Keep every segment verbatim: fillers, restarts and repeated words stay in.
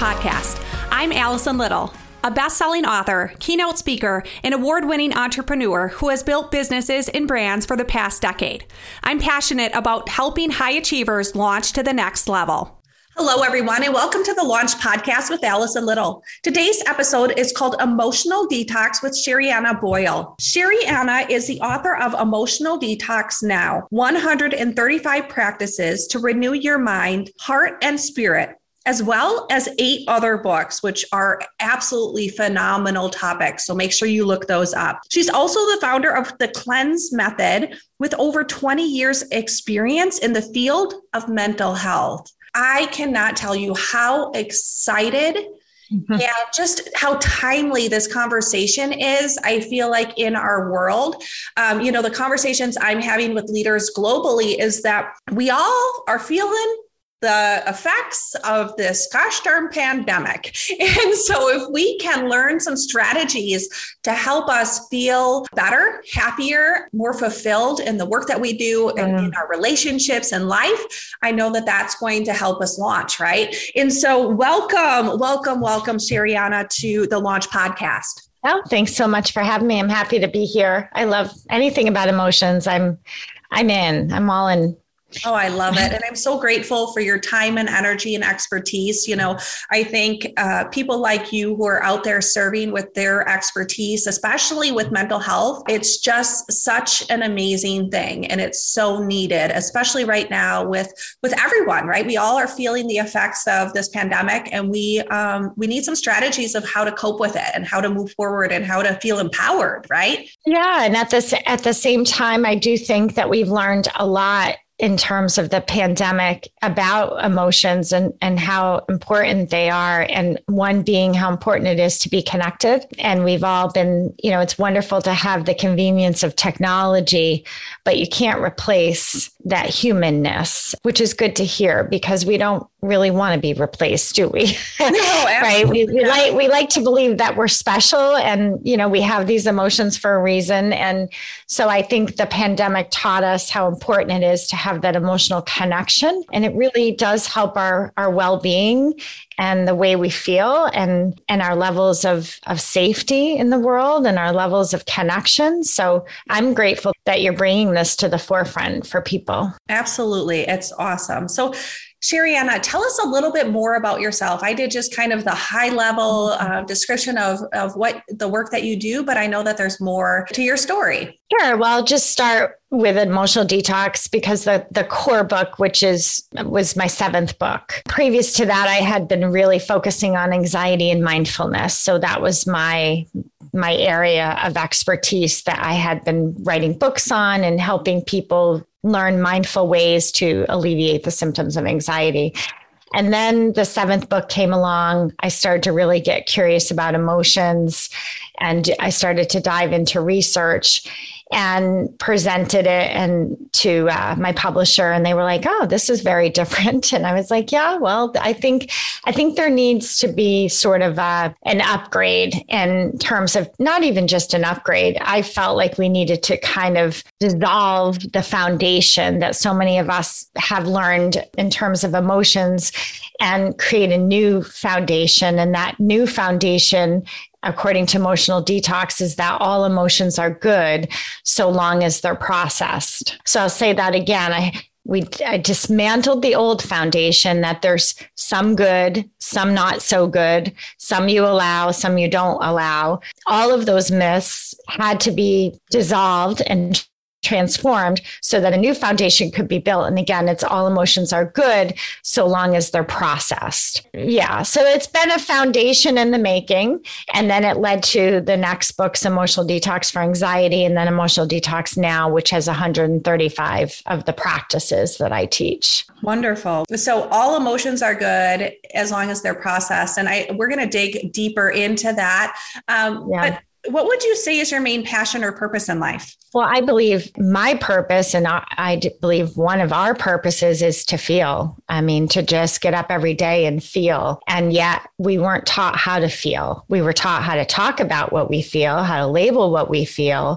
Podcast. I'm Allison Little, a best-selling author, keynote speaker, and award-winning entrepreneur who has built businesses and brands for the past decade. I'm passionate about helping high achievers launch to the next level. Hello, everyone, and welcome to the Launch Podcast with Allison Little. Today's episode is called Emotional Detox with Sherianna Boyle. Sherianna is the author of Emotional Detox Now, one hundred thirty-five Practices to Renew Your Mind, Heart, and Spirit, as well as eight other books, which are absolutely phenomenal topics. So make sure you look those up. She's also the founder of the Cleanse Method with over twenty years experience in the field of mental health. I cannot tell you how excited mm-hmm. and just how timely this conversation is. I feel like in our world, um, you know, the conversations I'm having with leaders globally is that we all are feeling the effects of this gosh darn pandemic. And so if we can learn some strategies to help us feel better, happier, more fulfilled in the work that we do and mm. in our relationships and life, I know that that's going to help us launch, right? And so welcome, welcome, welcome, Sherianna, to the Launch Podcast. Oh, thanks so much for having me. I'm happy to be here. I love anything about emotions. I'm, I'm in, I'm all in. Oh, I love it. And I'm so grateful for your time and energy and expertise. You know, I think uh, people like you who are out there serving with their expertise, especially with mental health, it's just such an amazing thing. And it's so needed, especially right now with, with everyone, right? We all are feeling the effects of this pandemic, and we, um, we need some strategies of how to cope with it and how to move forward and how to feel empowered, right? Yeah. And at this, at the same time, I do think that we've learned a lot in terms of the pandemic about emotions and, and how important they are. And one being how important it is to be connected. And we've all been, you know, it's wonderful to have the convenience of technology, but you can't replace that humanness, which is good to hear because we don't really want to be replaced, do we? No, right? We, we like we like to believe that we're special, and you know we have these emotions for a reason. And so I think the pandemic taught us how important it is to have that emotional connection, and it really does help our our well-being and the way we feel and and our levels of of safety in the world and our levels of connection. So I'm grateful that you're bringing this to the forefront for people. Absolutely. It's awesome. So Sherianna, tell us a little bit more about yourself. I did just kind of the high level uh, description of, of what the work that you do, but I know that there's more to your story. Sure. Well, I'll just start with Emotional Detox because the, the core book, which is was my seventh book. Previous to that, I had been really focusing on anxiety and mindfulness. So that was my my area of expertise that I had been writing books on and helping people learn mindful ways to alleviate the symptoms of anxiety. And then the seventh book came along. I started to really get curious about emotions, and I started to dive into research and presented it and to uh, my publisher, and they were like, "Oh, this is very different." And I was like, "Yeah, well, I think I think there needs to be sort of a, an upgrade in terms of not even just an upgrade. I felt like we needed to kind of dissolve the foundation that so many of us have learned in terms of emotions and create a new foundation. And that new foundation, according to Emotional Detox, is that all emotions are good so long as they're processed." So I'll say that again. I we I dismantled the old foundation that there's some good, some not so good, some you allow, some you don't allow. All of those myths had to be dissolved and transformed so that a new foundation could be built. And again, it's all emotions are good so long as they're processed. Yeah. So it's been a foundation in the making. And then it led to the next books, Emotional Detox for Anxiety, and then Emotional Detox Now, which has one hundred thirty-five of the practices that I teach. Wonderful. So all emotions are good as long as they're processed. And I we're going to dig deeper into that. Um, yeah. But what would you say is your main passion or purpose in life? Well, I believe my purpose, and I, I believe one of our purposes is to feel. I mean, to just get up every day and feel. And yet we weren't taught how to feel. We were taught how to talk about what we feel, how to label what we feel,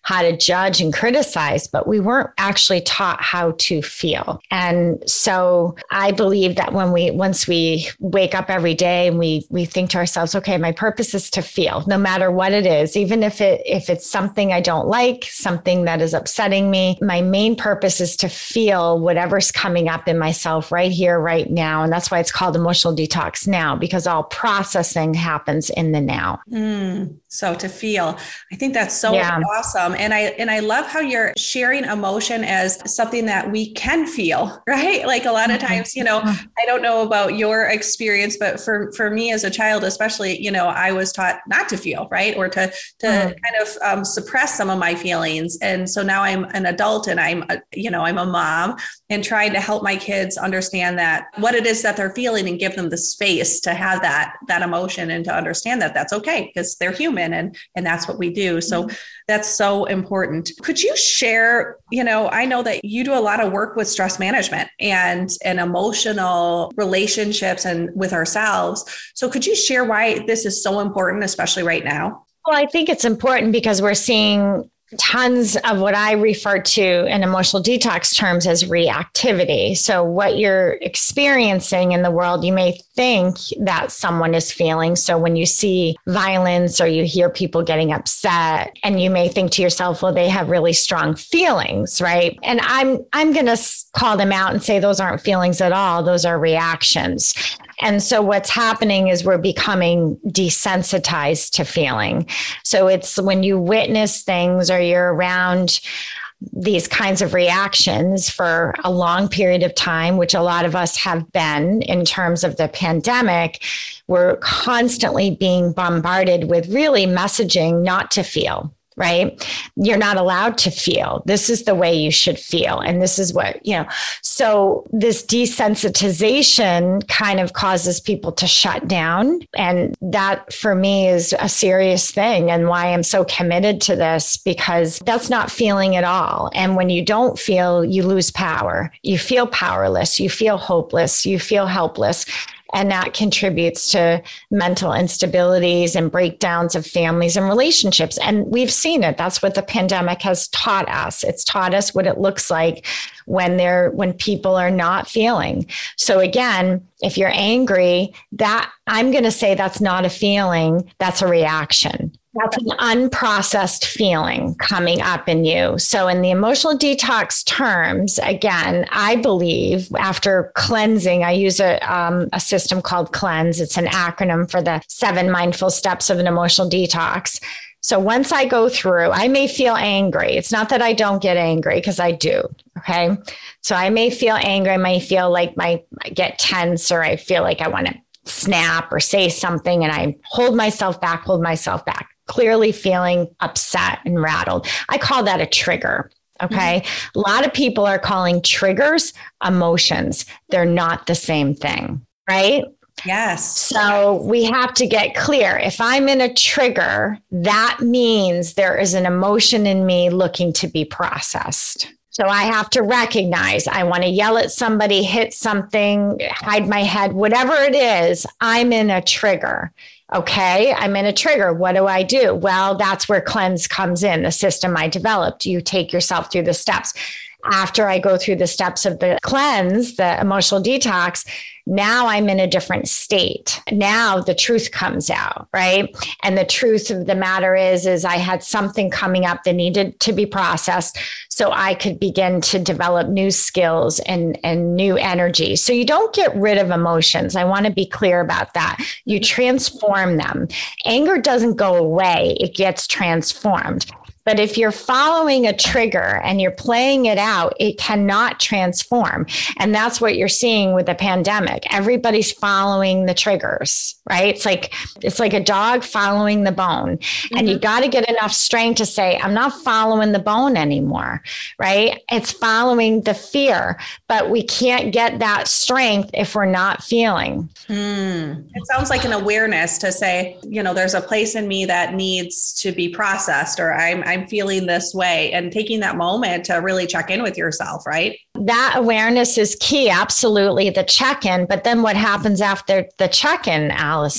how to judge and criticize, but we weren't actually taught how to feel. And so I believe that when we, once we wake up every day and we, we think to ourselves, okay, my purpose is to feel, no matter what it is, even if it, if it's something I don't like, something that is upsetting me, my main purpose is to feel whatever's coming up in myself right here, right now. And that's why it's called emotional detox now, because all processing happens in the now. Mm, so to feel, I think that's so yeah. awesome. And I, and I love how you're sharing emotion as something that we can feel, right? Like a lot of times, you know, I don't know about your experience, but for, for me as a child, especially, you know, I was taught not to feel, right. Or to, to mm. kind of um, suppress some of my feelings. And so now I'm an adult and I'm, a, you know, I'm a mom and trying to help my kids understand that what it is that they're feeling and give them the space to have that, that emotion and to understand that that's okay because they're human and, and that's what we do. So mm-hmm. that's so important. Could you share, you know, I know that you do a lot of work with stress management and, and emotional relationships and with ourselves. So could you share why this is so important, especially right now? Well, I think it's important because we're seeing tons of what I refer to in emotional detox terms as reactivity. So what you're experiencing in the world, you may think that someone is feeling. So when you see violence or you hear people getting upset, and you may think to yourself, well, they have really strong feelings, right? And I'm I'm going to call them out and say those aren't feelings at all. Those are reactions. And so what's happening is we're becoming desensitized to feeling. So it's when you witness things or you're around these kinds of reactions for a long period of time, which a lot of us have been in terms of the pandemic, we're constantly being bombarded with really messaging not to feel. Right? You're not allowed to feel. This is the way you should feel. And this is what, you know, so this desensitization kind of causes people to shut down. And that for me is a serious thing and why I'm so committed to this, because that's not feeling at all. And when you don't feel, you lose power. You feel powerless. You feel hopeless. You feel helpless. And that contributes to mental instabilities and breakdowns of families and relationships. And we've seen it. That's what the pandemic has taught us. It's taught us what it looks like when they're, when people are not feeling. So again, if you're angry, that I'm going to say that's not a feeling, that's a reaction. That's an unprocessed feeling coming up in you. So in the emotional detox terms, again, I believe after cleansing, I use a, um, a system called CLEANSE. It's an acronym for the seven mindful steps of an emotional detox. So once I go through, I may feel angry. It's not that I don't get angry, because I do. Okay. So I may feel angry. I may feel like my, I get tense, or I feel like I want to snap or say something, and I hold myself back, hold myself back. Clearly feeling upset and rattled. I call that a trigger. Okay. Mm-hmm. A lot of people are calling triggers emotions. They're not the same thing, right? Yes. So we have to get clear. If I'm in a trigger, that means there is an emotion in me looking to be processed. So I have to recognize I want to yell at somebody, hit something, hide my head, whatever it is, I'm in a trigger. Okay, I'm in a trigger. What do I do? Well, that's where CLEANSE comes in, the system I developed. You take yourself through the steps. After I go through the steps of the CLEANSE, the emotional detox, now I'm in a different state. Now the truth comes out, right? And the truth of the matter is, is I had something coming up that needed to be processed so I could begin to develop new skills and, and new energy. So you don't get rid of emotions. I want to be clear about that. You transform them. Anger doesn't go away. It gets transformed. But if you're following a trigger and you're playing it out, it cannot transform. And that's what you're seeing with the pandemic. Everybody's following the triggers, right? It's like, it's like a dog following the bone. Mm-hmm. And you got to get enough strength to say, I'm not following the bone anymore, right? It's following the fear, but we can't get that strength if we're not feeling. Hmm. It sounds like an awareness to say, you know, there's a place in me that needs to be processed, or I'm, I'm I'm feeling this way, and taking that moment to really check in with yourself, right? That awareness is key. Absolutely. The check-in. But then what happens after the check-in, Allison?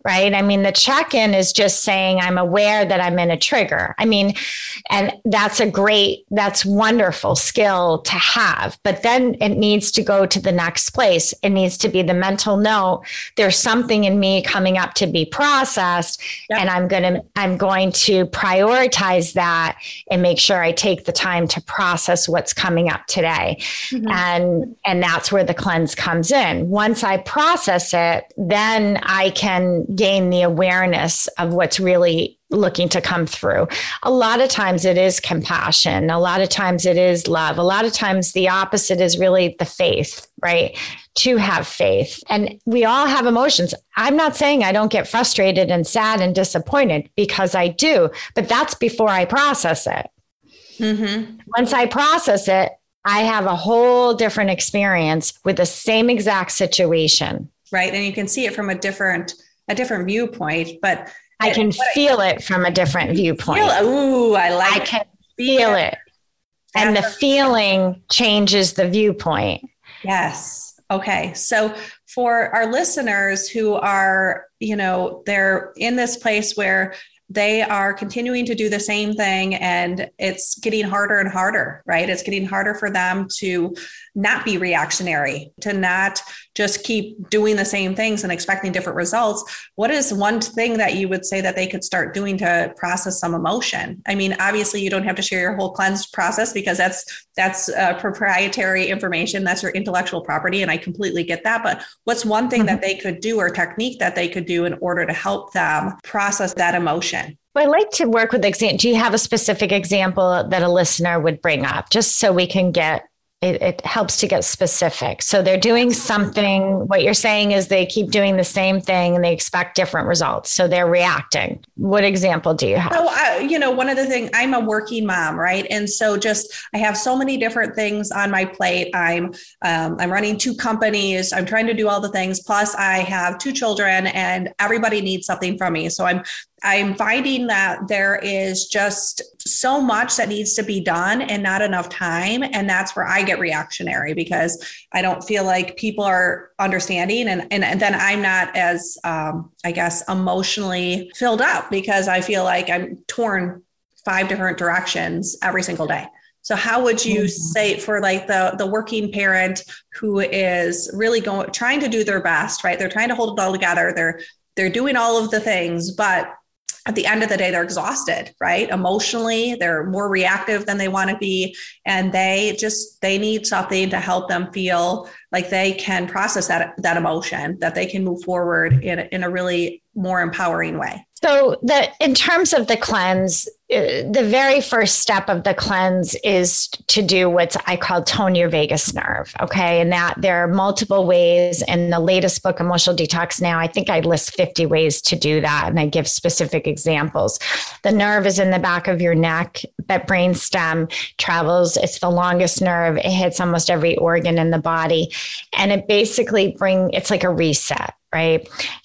right? I mean, the check-in is just saying I'm aware that I'm in a trigger. I mean, and that's a great, that's wonderful skill to have. But then it needs to go to the next place. It needs to be the mental note. There's something in me coming up to be processed, yep. and I'm going to, I'm going to prioritize that and make sure I take the time to process what's coming up today. Mm-hmm. And, and that's where the cleanse comes in. Once I process it, then I can gain the awareness of what's really looking to come through. A lot of times it is compassion. A lot of times it is love. A lot of times the opposite is really the faith, right? To have faith. And we all have emotions. I'm not saying I don't get frustrated and sad and disappointed, because I do, but that's before I process it. Mm-hmm. Once I process it, I have a whole different experience with the same exact situation. Right. And you can see it from a different a different viewpoint, but I can feel I, it from a different viewpoint. Feel, ooh, I like I can feel it. it. And the feeling changes the viewpoint. Yes. Okay. So for our listeners who are, you know, they're in this place where they are continuing to do the same thing and it's getting harder and harder, right? It's getting harder for them to not be reactionary, to not just keep doing the same things and expecting different results. What is one thing that you would say that they could start doing to process some emotion? I mean, obviously you don't have to share your whole cleanse process, because that's, that's uh, proprietary information. That's your intellectual property. And I completely get that. But what's one thing mm-hmm. that they could do, or technique that they could do in order to help them process that emotion? Well, I like to work with examples. Do you have a specific example that a listener would bring up, just so we can get, it, it helps to get specific. So they're doing something, what you're saying is they keep doing the same thing and they expect different results. So they're reacting. What example do you have? So, uh, you know, one of the things, I'm a working mom, right? And so just, I have so many different things on my plate. I'm, um, I'm running two companies. I'm trying to do all the things. Plus I have two children and everybody needs something from me. So I'm I'm finding that there is just so much that needs to be done and not enough time. And that's where I get reactionary, because I don't feel like people are understanding. And, and, and then I'm not as, um, I guess, emotionally filled up, because I feel like I'm torn five different directions every single day. So how would you say for like the, the working parent who is really going, trying to do their best, right? They're trying to hold it all together. They're, they're doing all of the things, but at the end of the day, they're exhausted, right? Emotionally, they're more reactive than they want to be. And they just, they need something to help them feel like they can process that, that emotion, that they can move forward in, in a really more empowering way. So the, in terms of the cleanse, the very first step of the cleanse is to do what I call tone your vagus nerve. Okay. And that there are multiple ways. In the latest book, Emotional Detox Now, I think I list fifty ways to do that. And I give specific examples. The nerve is in the back of your neck. That brain stem travels. It's the longest nerve. It hits almost every organ in the body. And it basically bring, it's like a reset. Right.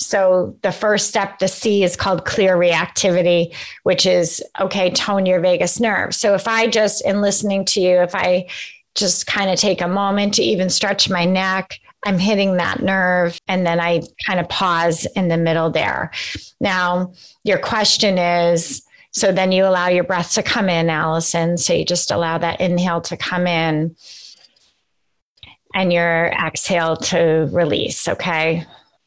So the first step, the C, is called clear reactivity, which is, okay, tone your vagus nerve. So if I just, in listening to you, if I just kind of take a moment to even stretch my neck, I'm hitting that nerve. And then I kind of pause in the middle there. Now, your question is, so then you allow your breath to come in, Allison. So you just allow that inhale to come in and your exhale to release. Okay.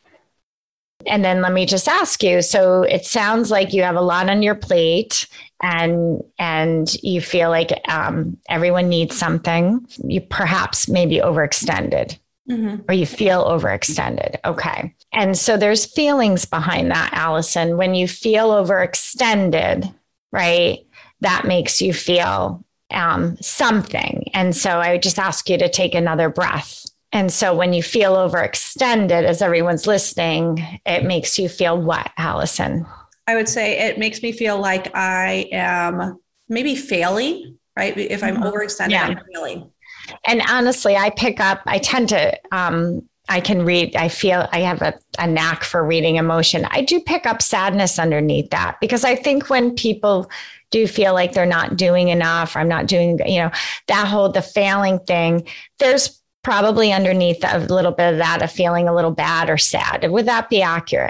And then let me just ask you, so it sounds like you have a lot on your plate and and you feel like um, everyone needs something. You perhaps maybe overextended mm-hmm. or you feel overextended. Okay. And so there's feelings behind that, Allison. When you feel overextended, right, that makes you feel um, something. And so I would just ask you to take another breath. And so when you feel overextended, as everyone's listening, it makes you feel what, Allison? I would say it makes me feel like I am maybe failing, right? If I'm overextended, yeah. I'm failing. And honestly, I pick up, I tend to, um, I can read, I feel I have a, a knack for reading emotion. I do pick up sadness underneath that, because I think when people do feel like they're not doing enough, or I'm not doing, you know, that whole, the failing thing, there's probably underneath a little bit of that, a feeling a little bad or sad. Would that be accurate?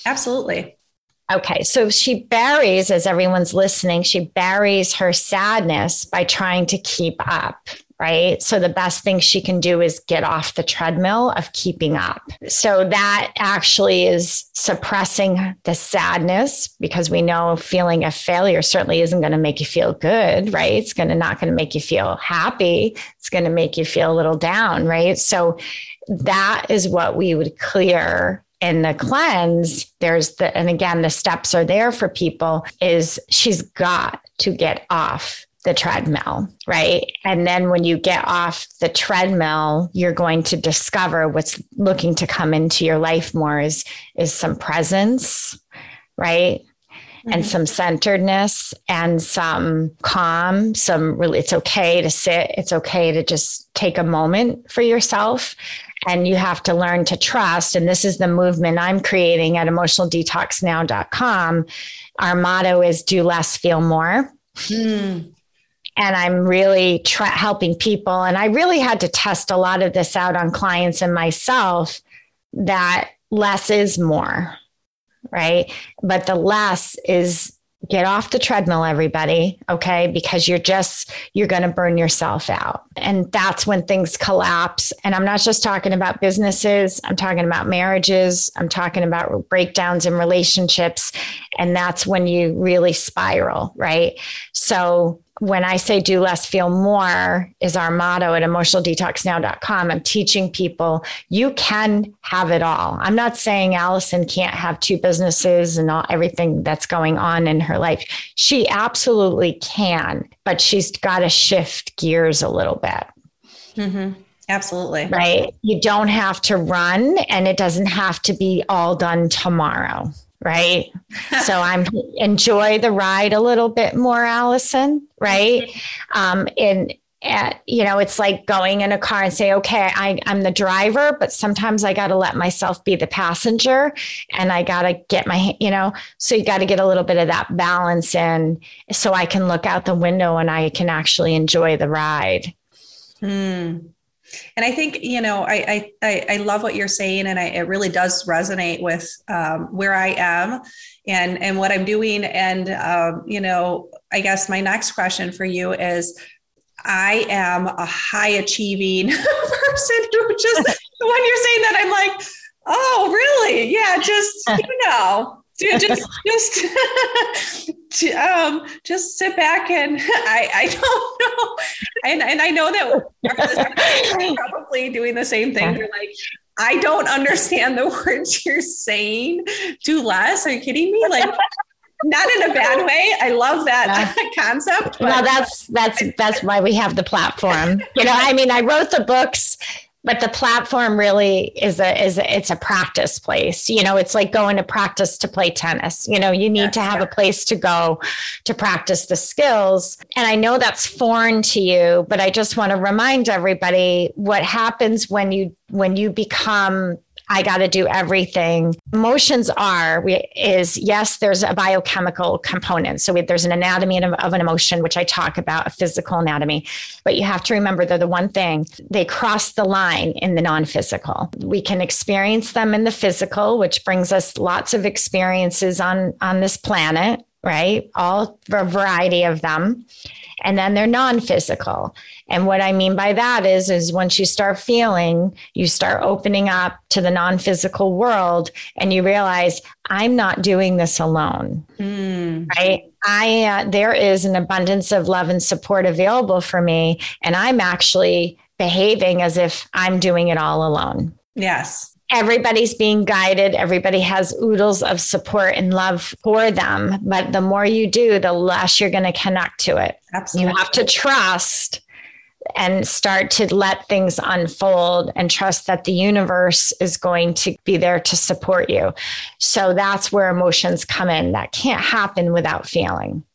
Absolutely. Okay. So she buries, as everyone's listening, she buries her sadness by trying to keep up. Right. So the best thing she can do is get off the treadmill of keeping up. So that actually is suppressing the sadness, because we know feeling of failure certainly isn't going to make you feel good. Right. It's going to not going to make you feel happy. It's going to make you feel a little down. Right. So that is what we would clear in the cleanse. There's the, and again, the steps are there for people, is she's got to get off the treadmill, right? And then when you get off the treadmill, you're going to discover what's looking to come into your life more is, is some presence, right? Mm-hmm. And some centeredness and some calm, some really, it's okay to sit. It's okay to just take a moment for yourself. And you have to learn to trust. And this is the movement I'm creating at emotional detox now dot com. Our motto is do less, feel more. Mm. And I'm really tra- helping people. And I really had to test a lot of this out on clients and myself, that less is more, right? But the less is get off the treadmill, everybody. Okay. Because you're just, you're going to burn yourself out. And that's when things collapse. And I'm not just talking about businesses. I'm talking about marriages. I'm talking about breakdowns in relationships. And that's when you really spiral, right? So when I say do less, feel more is our motto at emotional detox now dot com. I'm teaching people you can have it all. I'm not saying Allison can't have two businesses and all, everything that's going on in her life. She absolutely can, but she's got to shift gears a little bit. Mm-hmm. Absolutely. Right. You don't have to run, and it doesn't have to be all done tomorrow. Right. So I'm enjoy the ride a little bit more, Allison. Right. Um, and, uh, you know, it's like going in a car and say, okay, I, I'm the driver, but sometimes I got to let myself be the passenger, and I got to get my, you know, so you got to get a little bit of that balance in, so I can look out the window and I can actually enjoy the ride. Hmm. And I think, you know, I, I, I love what you're saying, and I, it really does resonate with um, where I am and, and what I'm doing. And, um, you know, I guess my next question for you is, I am a high achieving person who just, when you're saying that, I'm like, oh, really? Yeah. Just, you know, just, just, um, just sit back and I, I don't know. And, and I know that we're probably doing the same thing. They're like, I don't understand the words you're saying. Do less. Are you kidding me? Like, not in a bad way. I love that yeah. concept. But- no, that's, that's, that's why we have the platform. You know, I mean, I wrote the books, but the platform really is a, is a, it's a practice place. You know, it's like going to practice to play tennis. You know, you need yeah, to have yeah. a place to go to practice the skills. And I know that's foreign to you, but I just want to remind everybody what happens when you, when you become, I got to do everything. Emotions are, we, is yes, there's a biochemical component. So we, there's an anatomy of, of an emotion, which I talk about, a physical anatomy. But you have to remember they're the one thing, they cross the line in the non-physical. We can experience them in the physical, which brings us lots of experiences on, on this planet, right? All a variety of them. And then they're non-physical. And what I mean by that is, is once you start feeling, you start opening up to the non-physical world, and you realize I'm not doing this alone, mm. right? I, uh, there is an abundance of love and support available for me. And I'm actually behaving as if I'm doing it all alone. Yes. Everybody's being guided. Everybody has oodles of support and love for them. But the more you do, the less you're going to connect to it. Absolutely. You have to trust and start to let things unfold and trust that the universe is going to be there to support you. So that's where emotions come in. That can't happen without feeling.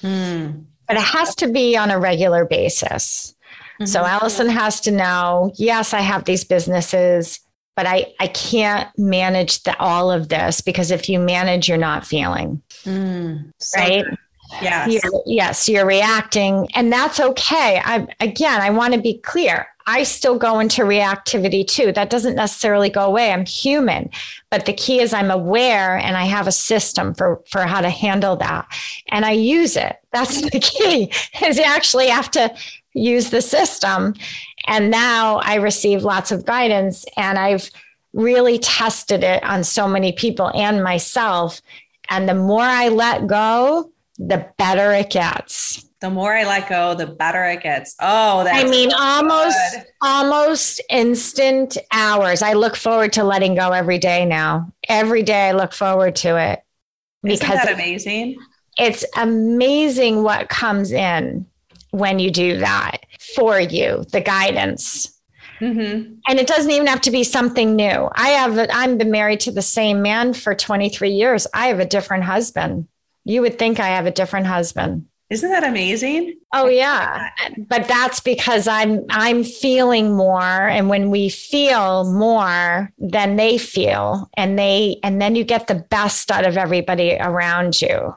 Mm. But it has to be on a regular basis. Mm-hmm. So Allison has to know, yes, I have these businesses, but I, I can't manage the, all of this, because if you manage, you're not feeling, mm, so right? Good. Yes. You're, yes, you're reacting, and that's okay. I, again, I want to be clear. I still go into reactivity too. That doesn't necessarily go away. I'm human, but the key is I'm aware and I have a system for, for how to handle that. And I use it. That's the key, is you actually have to use the system. And now I receive lots of guidance, and I've really tested it on so many people and myself. And the more I let go, the better it gets. The more I let go, the better it gets. Oh, that's I mean, so almost, good. almost instant hours. I look forward to letting go every day now. Every day I look forward to it. Isn't Because that amazing? It's amazing what comes in when you do that for you, the guidance. Mm-hmm. And it doesn't even have to be something new. I have, I've been married to the same man for twenty-three years. I have a different husband. You would think I have a different husband. Isn't that amazing? Oh yeah. But that's because I'm, I'm feeling more. And when we feel more than they feel, and they, and then you get the best out of everybody around you.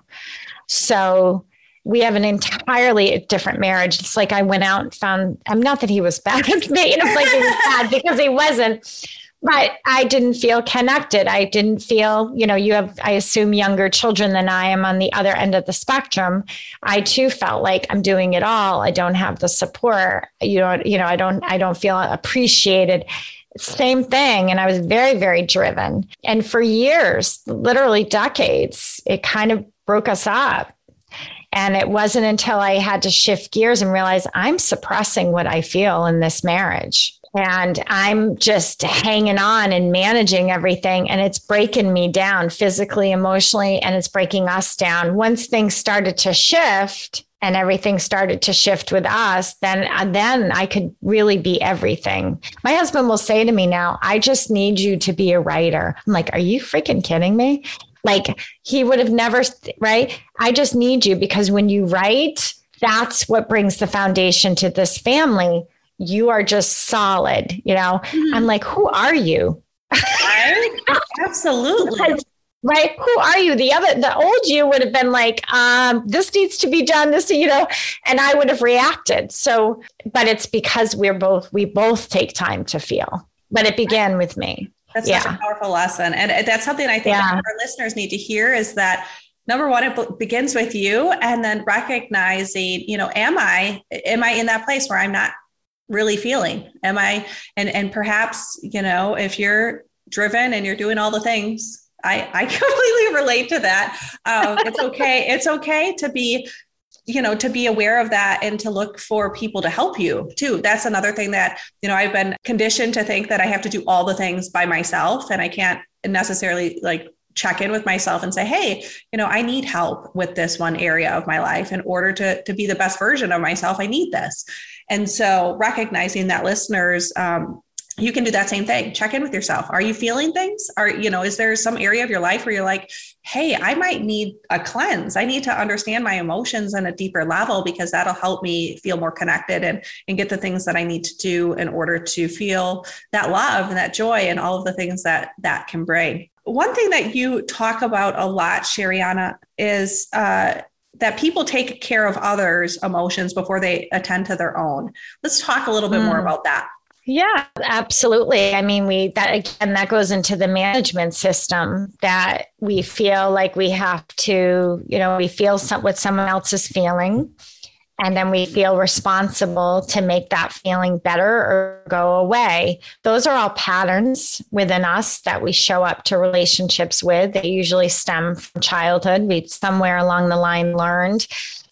So we have an entirely different marriage. It's like I went out and found, I'm not that he was bad, you know, like he was bad, because he wasn't, but I didn't feel connected. I didn't feel, you know, you have, I assume, younger children than I am on the other end of the spectrum. I too felt like I'm doing it all. I don't have the support. You know, you know, I don't, I don't feel appreciated. Same thing. And I was very, very driven. And for years, literally decades, it kind of broke us up. And it wasn't until I had to shift gears and realize I'm suppressing what I feel in this marriage. And I'm just hanging on and managing everything. And it's breaking me down physically, emotionally, and it's breaking us down. Once things started to shift and everything started to shift with us, then, then I could really be everything. My husband will say to me now, I just need you to be a writer. I'm like, are you freaking kidding me? Like, he would have never, right? I just need you, because when you write, that's what brings the foundation to this family. You are just solid, you know? Mm-hmm. I'm like, who are you? Right? Absolutely. Because, right? Who are you? The other, the old you would have been like, um, this needs to be done, this, you know, and I would have reacted. So, but it's because we're both, we both take time to feel, but it began with me. That's yeah. such a powerful lesson. And that's something I think yeah. our listeners need to hear, is that number one, it b- begins with you, and then recognizing, you know, am I, am I in that place where I'm not really feeling? Am I, and, and perhaps, you know, if you're driven and you're doing all the things, I, I completely relate to that. Um, it's okay. It's okay to be, you know, to be aware of that and to look for people to help you too. That's another thing that, you know, I've been conditioned to think that I have to do all the things by myself, and I can't necessarily like check in with myself and say, hey, you know, I need help with this one area of my life in order to, to be the best version of myself. I need this. And so recognizing that, listeners, um, you can do that same thing. Check in with yourself. Are you feeling things? Are, you know, is there some area of your life where you're like, hey, I might need a cleanse. I need to understand my emotions on a deeper level, because that'll help me feel more connected and, and get the things that I need to do in order to feel that love and that joy and all of the things that that can bring. One thing that you talk about a lot, Sherianna, is uh, that people take care of others' emotions before they attend to their own. Let's talk a little bit mm. more about that. Yeah, absolutely. I mean, we, that again, that goes into the management system, that we feel like we have to, you know, we feel some, what someone else is feeling, and then we feel responsible to make that feeling better or go away. Those are all patterns within us that we show up to relationships with. They usually stem from childhood. We somewhere along the line learned,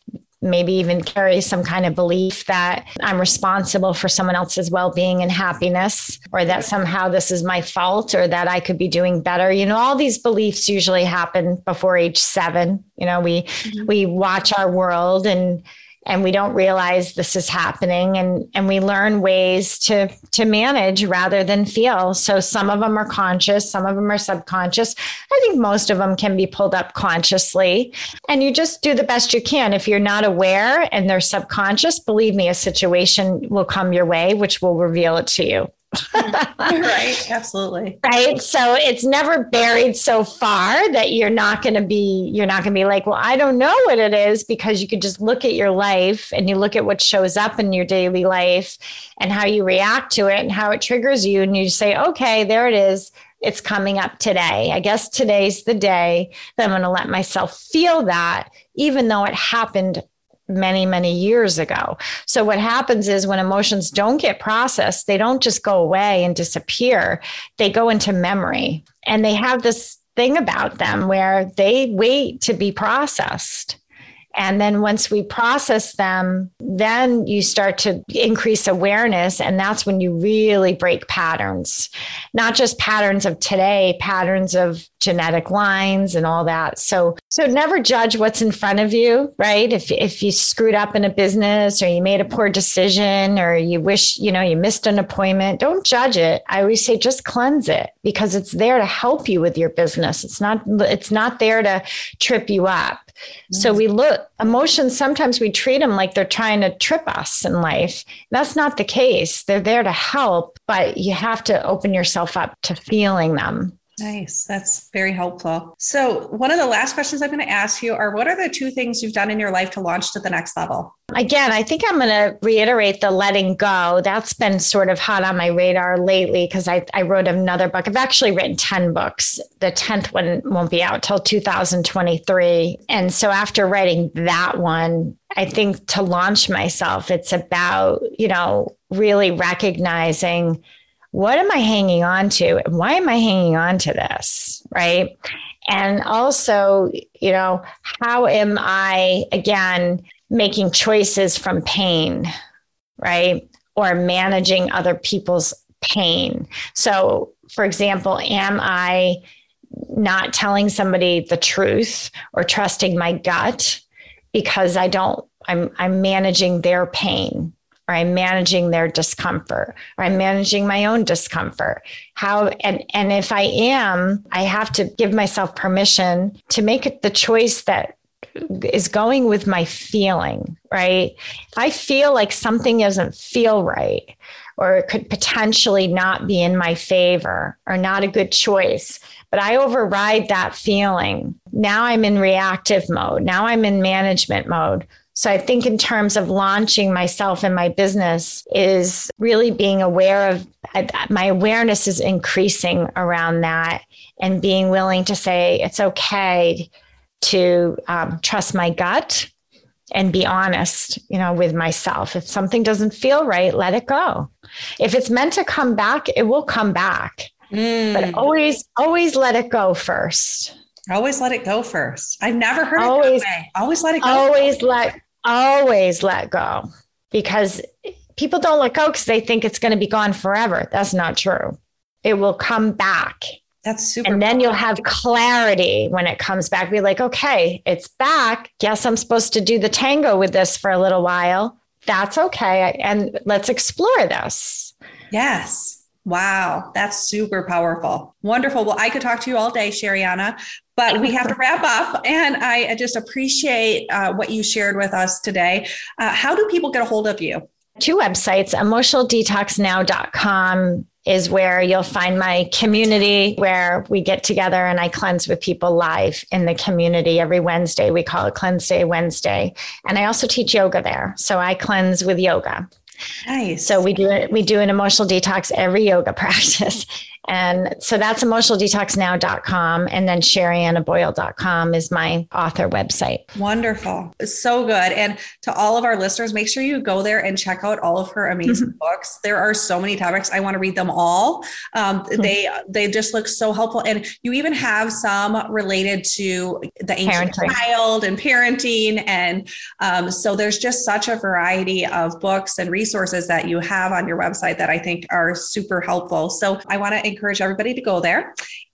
maybe even carry some kind of belief that I'm responsible for someone else's well-being and happiness, or that somehow this is my fault, or that I could be doing better. You know, all these beliefs usually happen before age seven. You know, we, mm-hmm. we watch our world and and we don't realize this is happening, and, and we learn ways to, to manage rather than feel. So some of them are conscious, some of them are subconscious. I think most of them can be pulled up consciously, and you just do the best you can. If you're not aware and they're subconscious, believe me, a situation will come your way, which will reveal it to you. Right. Absolutely. Right. So it's never buried so far that you're not going to be, you're not going to be like, well, I don't know what it is, because you could just look at your life and you look at what shows up in your daily life and how you react to it and how it triggers you. And you say, okay, there it is. It's coming up today. I guess today's the day that I'm going to let myself feel that, even though it happened many, many years ago. So what happens is when emotions don't get processed, they don't just go away and disappear. They go into memory, and they have this thing about them where they wait to be processed. And then once we process them, then you start to increase awareness. And that's when you really break patterns, not just patterns of today, patterns of genetic lines and all that. So, so never judge what's in front of you, right? If, if you screwed up in a business, or you made a poor decision, or you wish, you know, you missed an appointment, don't judge it. I always say, just cleanse it, because it's there to help you with your business. It's not, it's not there to trip you up. So we look, emotions, sometimes we treat them like they're trying to trip us in life. That's not the case. They're there to help, but you have to open yourself up to feeling them. Nice. That's very helpful. So one of the last questions I'm going to ask you are, what are the two things you've done in your life to launch to the next level? Again, I think I'm going to reiterate the letting go. That's been sort of hot on my radar lately, because I, I wrote another book. I've actually written ten books. The tenth one won't be out till two thousand twenty-three. And so after writing that one, I think to launch myself, it's about, you know, really recognizing, what am I hanging on to? Why am I hanging on to this? Right. And also, you know, how am I, again, making choices from pain, right? Or managing other people's pain. So, for example, am I not telling somebody the truth or trusting my gut because I don't, I'm, I'm managing their pain? Or I'm managing their discomfort, or I'm managing my own discomfort. How, and, and if I am, I have to give myself permission to make it the choice that is going with my feeling, right? If I feel like something doesn't feel right, or it could potentially not be in my favor or not a good choice, but I override that feeling. Now I'm in reactive mode. Now I'm in management mode. So I think in terms of launching myself and my business is really being aware of, my awareness is increasing around that, and being willing to say it's okay to um, trust my gut and be honest, you know, with myself. If something doesn't feel right, let it go. If it's meant to come back, it will come back. Mm. But always, always let it go first. Always let it go first. I've never heard always, it that way. Always let it go. Always let Always let go, because people don't let go because they think it's going to be gone forever. That's not true. It will come back. That's super. And then you'll have clarity when it comes back. Be like, okay, it's back. Guess I'm supposed to do the tango with this for a little while. That's okay. And let's explore this. Yes. Wow. That's super powerful. Wonderful. Well, I could talk to you all day, Sherianna, but we have to wrap up. And I just appreciate uh, what you shared with us today. Uh, how do people get a hold of you? Two websites, emotional detox now dot com is where you'll find my community, where we get together and I cleanse with people live in the community every Wednesday. We call it Cleanse Day Wednesday. And I also teach yoga there. So I cleanse with yoga. Nice. So we do it. We do an emotional detox every yoga practice. And so that's emotional detox now dot com. And then sherianna boyle dot com is my author website. Wonderful. So good. And to all of our listeners, make sure you go there and check out all of her amazing mm-hmm. books. There are so many topics. I want to read them all. Um, mm-hmm. They they just look so helpful. And you even have some related to the ancient parenting. Child and parenting. And um, so there's just such a variety of books and resources that you have on your website that I think are super helpful. So I want to encourage everybody to go there.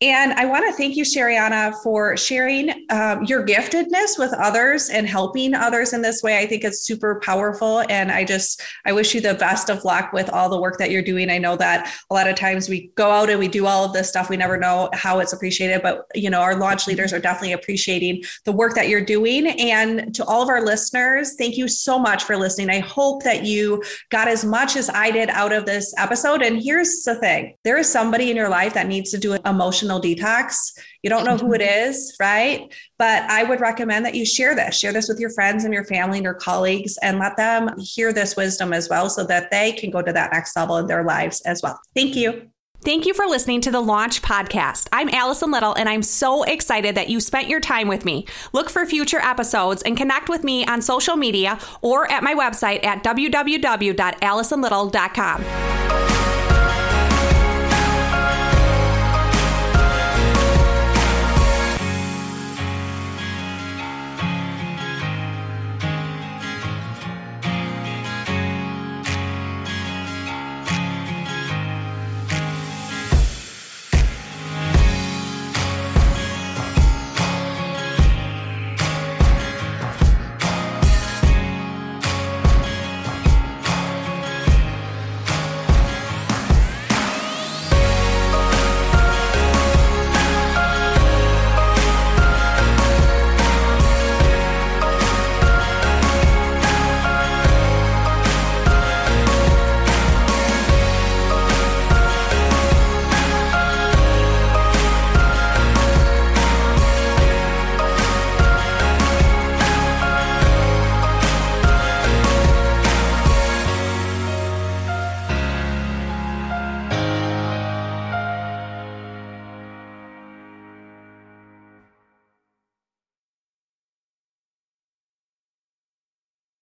And I want to thank you, Shariana, for sharing um, your giftedness with others and helping others in this way. I think it's super powerful. And I just, I wish you the best of luck with all the work that you're doing. I know that a lot of times we go out and we do all of this stuff. We never know how it's appreciated, but you know, our launch leaders are definitely appreciating the work that you're doing. And to all of our listeners, thank you so much for listening. I hope that you got as much as I did out of this episode. And here's the thing. There is somebody in your life that needs to do an emotional detox. You don't know who it is, right? But I would recommend that you share this, share this with your friends and your family and your colleagues, and let them hear this wisdom as well so that they can go to that next level in their lives as well. Thank you. Thank you for listening to the Launch Podcast. I'm Allison Little, and I'm so excited that you spent your time with me. Look for future episodes and connect with me on social media or at my website at w w w dot allison little dot com.